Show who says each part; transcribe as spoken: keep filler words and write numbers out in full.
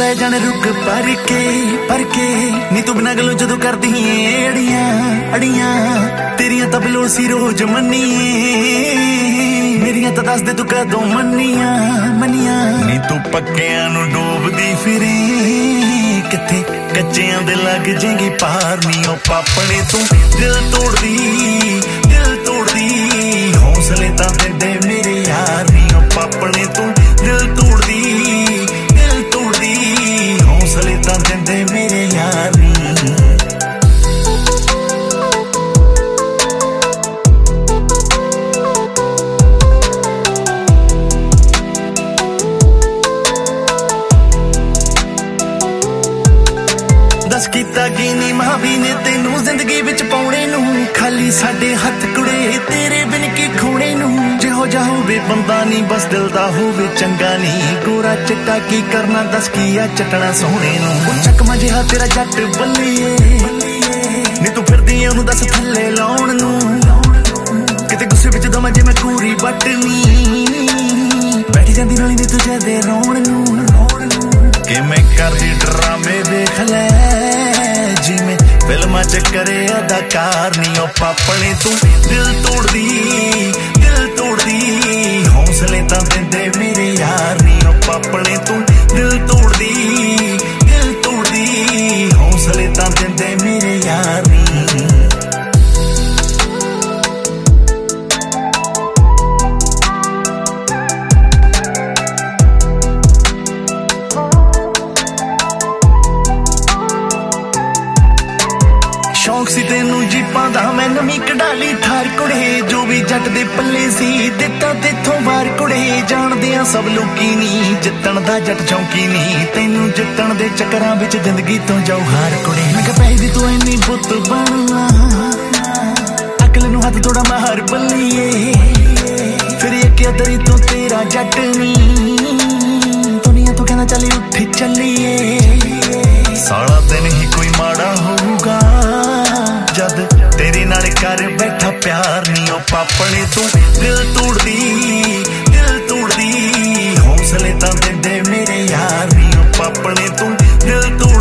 Speaker 1: ਲੈ ਜਾਣ रुक पर के पर के नी तू बिना गलों जदों करदी अड़ियां अड़ियां तेरियां तां बलोड़ सी रोज मन्नीए मेरियां तां दस दे तू कदों मन्नियां मन्नियां नी तू पक्कियां नूं डोबदी फिरे किथे कच्चियां दे लग जाएंगी पार नी ओ पापणे तू दिल तोड़दी दिल तोड़दी हौसले तां दे मेरे यार नी ओ पापणे तू दिल तोड़दी दिल तोड़दी हौसले तां दे मेरे यार नी दस कीता की नी मां भी ने तेनू जिंदगी विच पाउणे नू खाली साडे हथ कुड़े तेरे बिन की खोणे नू जिहो जा होवे बंदा नी बस दिल दा होवे चंगा नी गोरा चिट्टा की करना दस की आ चटना सोहणे नू चकमा जिहा तेरा जट बल्लीए नी तू फिरदी ओनू दस थल्ले लाउण नू किते गुस्से विच दमा जे मैं कूरी बटनी बैठी जांदी नाली नी तुझे दे रोण नू कि मैं करदी ड्रामे देख ले जिमें फिल्मां च करे अदाकार नी ओ पापणे तू दिल तोड़दी दिल तोड़दी हौसले तां दे मेरे यार नी ओ पापणे तू दिल तोड़दी दिल तोड़दी हौसले तां दे मेरे यार नी शौक सी तेनू जीपां दा मैं नवीं कढाली थार कुड़े जो भी जट दे पल्ले सी दिता तेथों वार कुड़े जाणदियां सब लोकी नी जितण दा जट चौंकी नी तेनू जितण दे चक्करां विच जिंदगी तो जाऊ हार कुड़े मैं कह पै दी तू इन्नी बुत बनवा अकल नू हथ थोड़ा मार बल्लीए फिर एक दरी तो तेरा जट नी दुनिया तो कहना चली उठ चलिए सारा दिन ही कोई माड़ा होगा जद तेरे नाल कर बैठा प्यार नी ओ पापणे तू दिल तोड़दी दिल तोड़दी हौसले तां दे मेरे यार नी ओ पापणे तू दिल तोड़